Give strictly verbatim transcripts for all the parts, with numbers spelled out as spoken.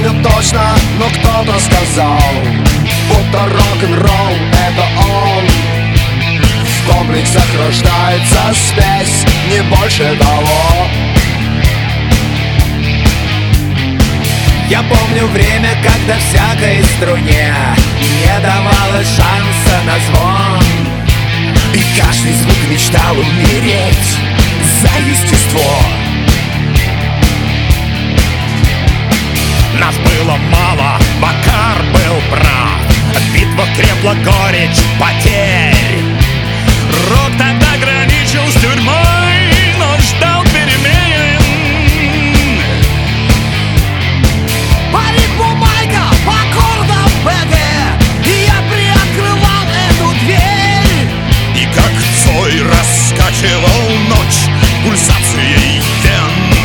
помню точно, но кто-то сказал, будто рок-н-ролл — это он. В комплексах рождается спесь, не больше того. Я помню время, когда всякой струне не давалось шанса на звон, и каждый звук мечтал умереть за естество. Нас было мало, Макар был прав. Битва крепла, горечь потерь. Рок тогда граничил с тюрьмой, но ждал перемен. Парик бумага по аккордам БГ, и я приоткрывал эту дверь. И как Цой раскачивал ночь пульсацией вен.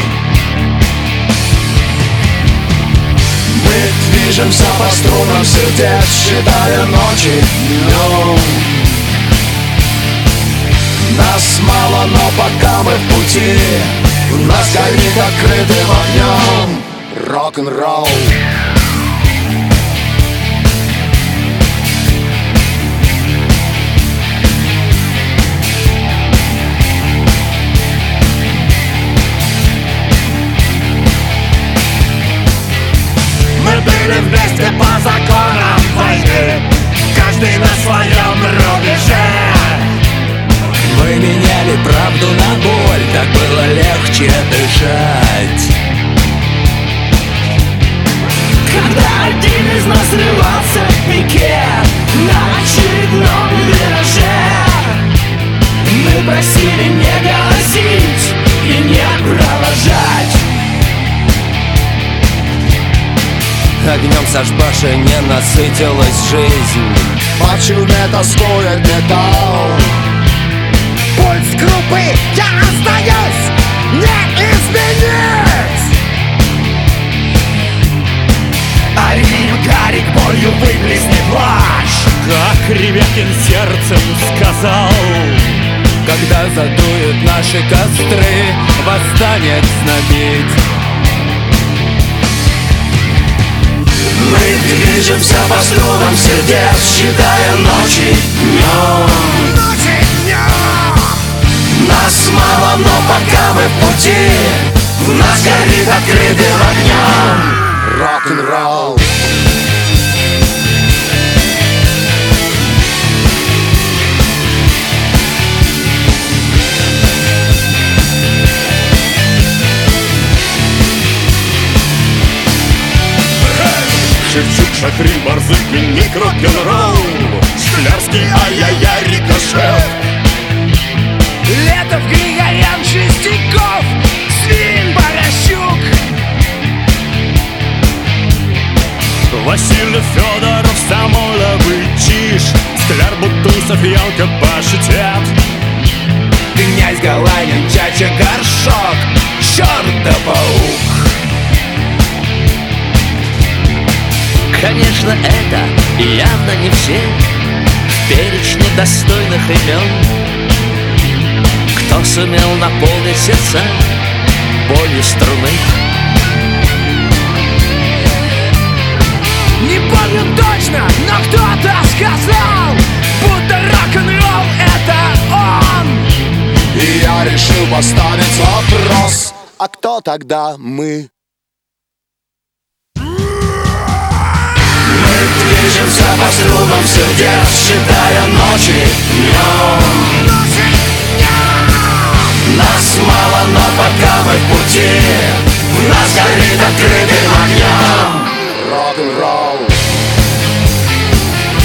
Мы движемся по струнам сердец, считая ночи днем. Нас мало, но пока мы в пути, в нас горит открытым огнем рок-н-ролл. Мы были вместе по законам войны, каждый на своем рубеже. Мы меняли правду на боль, так было легче дышать. Когда один из нас срывался в пике на очередном вираже, мы просили не голосить и не провожать. Огнем Сашбаша не насытилась жизнь. По чуме тоскует металл. Пульс группы я остаюсь не изменить. Арин Гарик болью выплесни плащ. Как Ревякин сердцем сказал: когда задуют наши костры, восстанет знобить. Мы движемся по струнам сердец, считая ночи днем. Нас мало, но пока мы в пути, в нас горит открытым огнем рок-н-ролл. Шевчук, Шахрин, Барзык, Ник, рок-н-ролл. Шклярский, ай-яй-яй, рикошет. Летов, Григорян, Шестяков, Свин, Борощук. Васильев, Федоров, Самойлов и Чиж. Скляр, Бутусов, Ялка, Пашетят. Князь Галанин, Чача, Горшок, черт да паук. Конечно, это явно не все в перечне достойных имен, кто сумел наполнить сердца болью струны. Не помню точно, но кто-то сказал, будто рок-н-ролл — это он. И я решил поставить вопрос: а кто тогда мы? Мы движемся по струнам сердец, считая ночи днем. Нас мало, но пока мы в пути, в нас горит открытым огнем рок-н-ролл.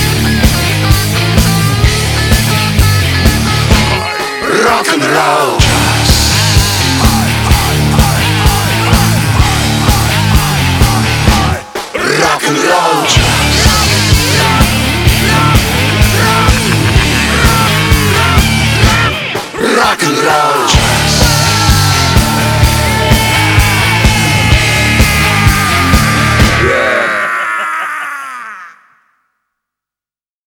Рок-н-ролл.